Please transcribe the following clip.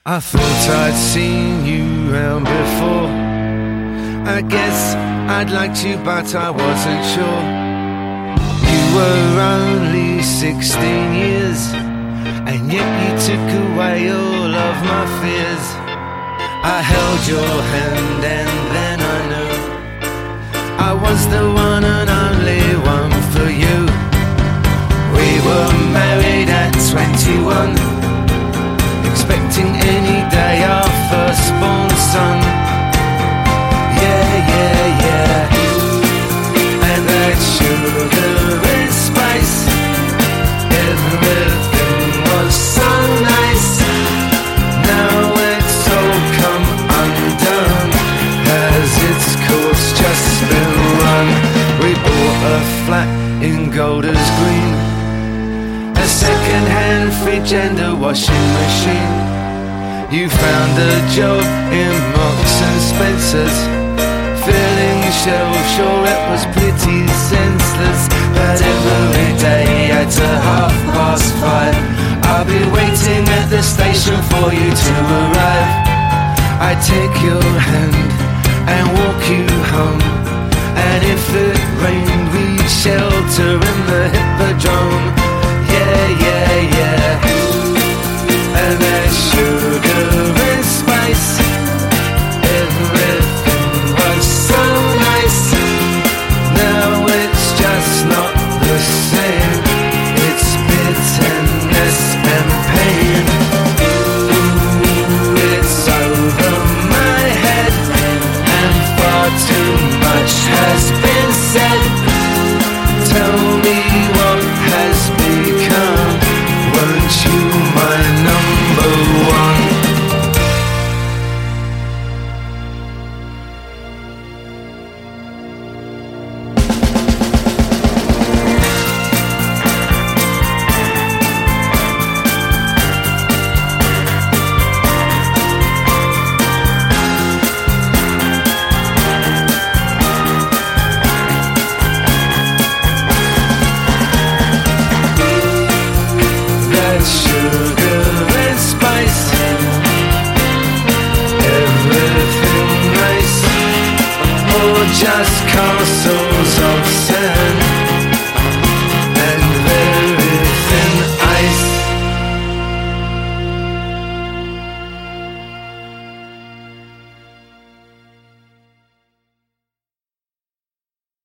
I thought I'd seen you round before. I guess I'd liked you, but I wasn't sure. You were only 16 years, and yet you took away all of my fears. I held your hand and then I knew I was the one and only one for you. We were married at 21, expecting any day our firstborn son. Yeah, yeah, yeah. And that sugar and spice, everything was so nice. Now it's all come undone, has its course just been run. We bought a flat in Golders Green, a second-hand fridge and a washing machine. You found a job in Marks and Spencer's, filling shelves, sure it was pretty senseless. But every day at 5:30, I'll be waiting at the station for you to arrive. I'd take your hand and walk you home, and if it rained we'd shelter in the Hippodrome. Yeah, yeah, yeah. And that